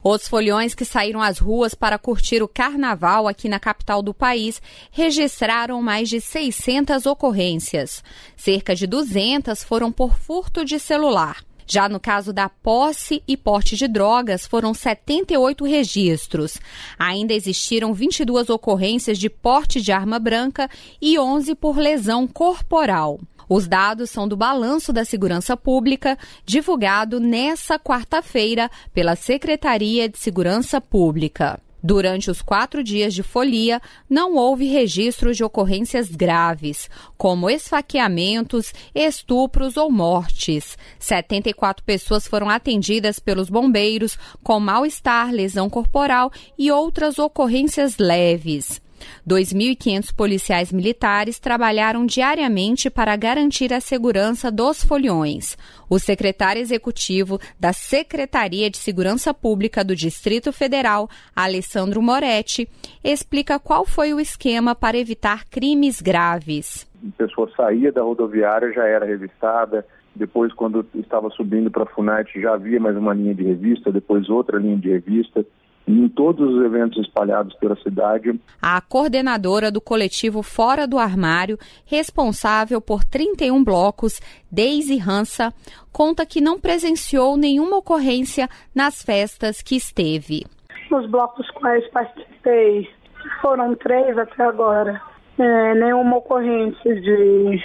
Os foliões que saíram às ruas para curtir o carnaval aqui na capital do país registraram mais de 600 ocorrências. Cerca de 200 foram por furto de celular. Já no caso da posse e porte de drogas, foram 78 registros. Ainda existiram 22 ocorrências de porte de arma branca e 11 por lesão corporal. Os dados são do Balanço da Segurança Pública, divulgado nesta quarta-feira pela Secretaria de Segurança Pública. Durante os 4 dias de folia, não houve registros de ocorrências graves, como esfaqueamentos, estupros ou mortes. 74 pessoas foram atendidas pelos bombeiros com mal-estar, lesão corporal e outras ocorrências leves. 2.500 policiais militares trabalharam diariamente para garantir a segurança dos foliões. O secretário executivo da Secretaria de Segurança Pública do Distrito Federal, Alessandro Moretti, explica qual foi o esquema para evitar crimes graves. A pessoa saía da rodoviária, já era revistada. Depois, quando estava subindo para a FUNAT, já havia mais uma linha de revista, depois outra linha de revista. Em todos os eventos espalhados pela cidade. A coordenadora do coletivo Fora do Armário, responsável por 31 blocos, Deise Hansa, conta que não presenciou nenhuma ocorrência nas festas que esteve. Nos blocos quais participei, foram 3 até agora. Nenhuma ocorrência de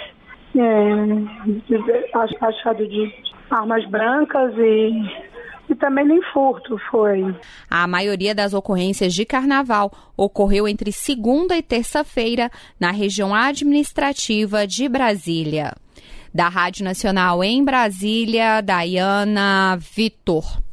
achado de armas brancas e também nem furto foi. A maioria das ocorrências de carnaval ocorreu entre segunda e terça-feira na região administrativa de Brasília. Da Rádio Nacional em Brasília, Daiana Vitor.